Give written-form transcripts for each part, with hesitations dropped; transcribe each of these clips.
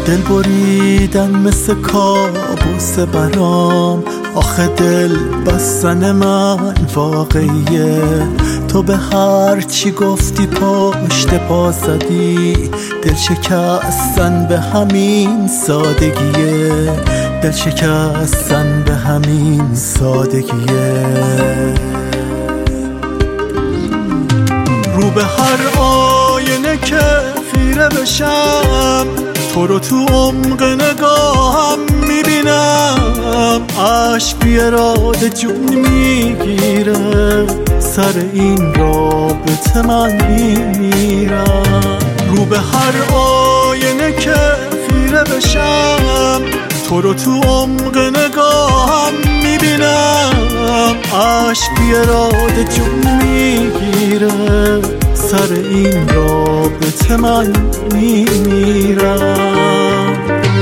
دل بریدن مثل کابوس برام. آخه دل بستن من واقعیه، تو به هر چی گفتی پشت پا زدی. دل شکستن به همین سادگیه، دل شکستن به همین سادگیه. رو به هر آینه که خیره بشم، تو رو تو عمق نگاهم میبینم. عشق بی اراده جون میگیره، سر این رابطه من میمیرم. رو به هر آینه که خیره بشم، تو رو تو عمق نگاهم میبینم. عشق بی اراده جون میگیره، سر این رابطه من میمیرم.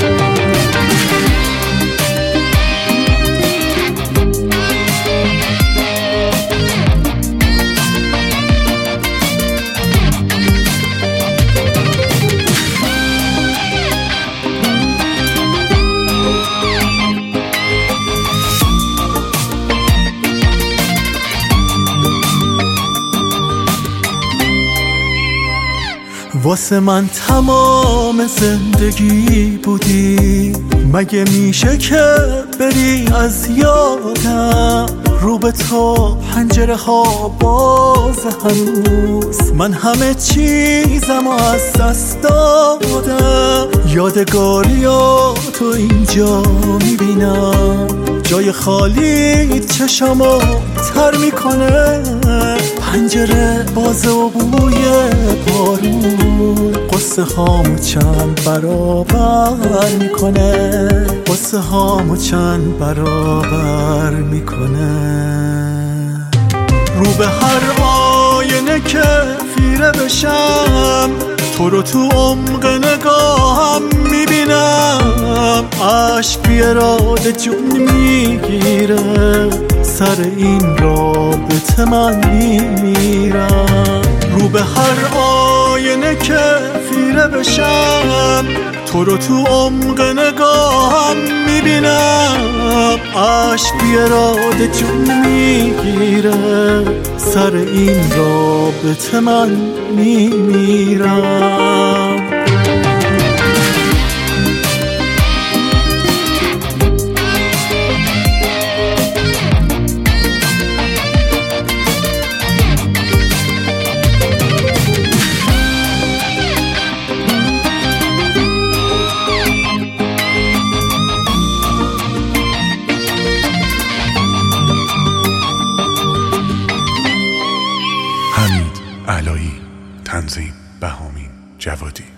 واسه من تمام زندگی بودی، مگه میشه که بری از یادم؟ رو به تو پنجره ها باز هنوز، من همه چیزمو از دست دادم. یادگاریاتو اینجا میبینم، جای خالی چشمو تر میکنه. پنجره بازه و بوی بارون، قصه هامو چند برابر میکنه، قصه هامو چند برابر میکنه. رو به هر آینه که خیره بشم، تو رو تو عمق نگاهم میبینم. عشق بی اراده جون میگیره، سر این رابطه من میمیرم. رو به هر آینه که خیره بشم، تو رو تو عمق نگاهم میبینم. عشق بی اراده جون میگیره، سر این رابطه من میمیرم. حمید علایی، تنظیم بهامین جوادی.